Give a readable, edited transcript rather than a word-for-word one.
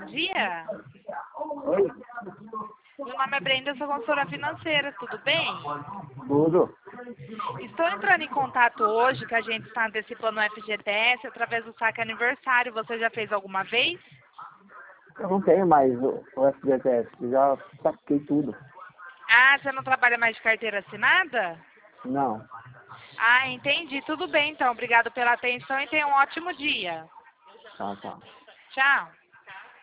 bom dia. Oi? Meu nome é Brenda, eu sou consultora financeira, tudo bem? Tudo? Estou entrando em contato hoje, que a gente está antecipando o FGTS através do saque aniversário. Você já fez alguma vez? Eu não tenho mais o FGTS, já saquei tudo. Ah, você não trabalha mais de carteira assinada? Não. Ah, entendi. Tudo bem, então. Obrigado pela atenção e tenha um ótimo dia. Tá, tá. Tchau.